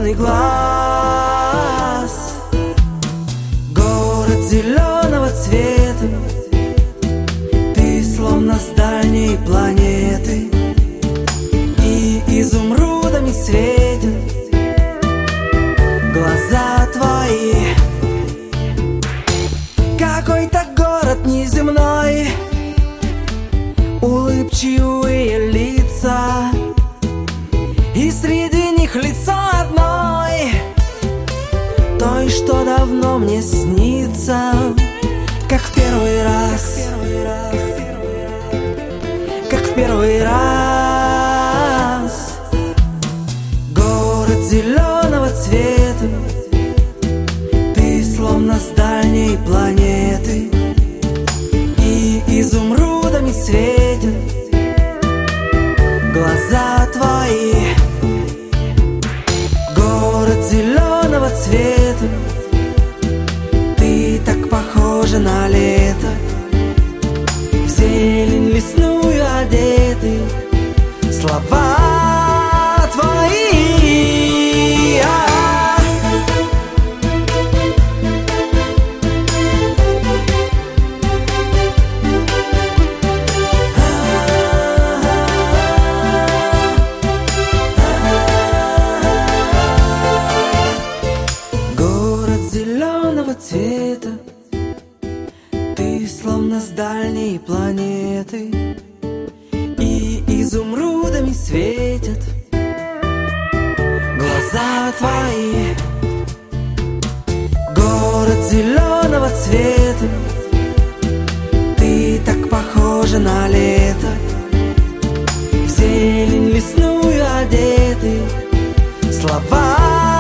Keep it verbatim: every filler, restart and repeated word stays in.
зеленый глаз. Город зеленого цвета, ты словно с дальней планеты, и изумрудами светят глаза твои. Какой-то город неземной, улыбчивые лица, и среди них лицо одной, той, что давно мне снится, как в первый раз, как в первый раз. Город зеленого цвета, ты словно с дальней планеты, и изумрудами светят глаза твои. Город зеленого цвета, ты так похожа на лето, в зелень лесную одеты слова твои. Цвета, ты словно с дальней планеты, и изумрудами светят глаза твои. Город зеленого цвета, ты так похожа на лето, в зелень лесную одеты слова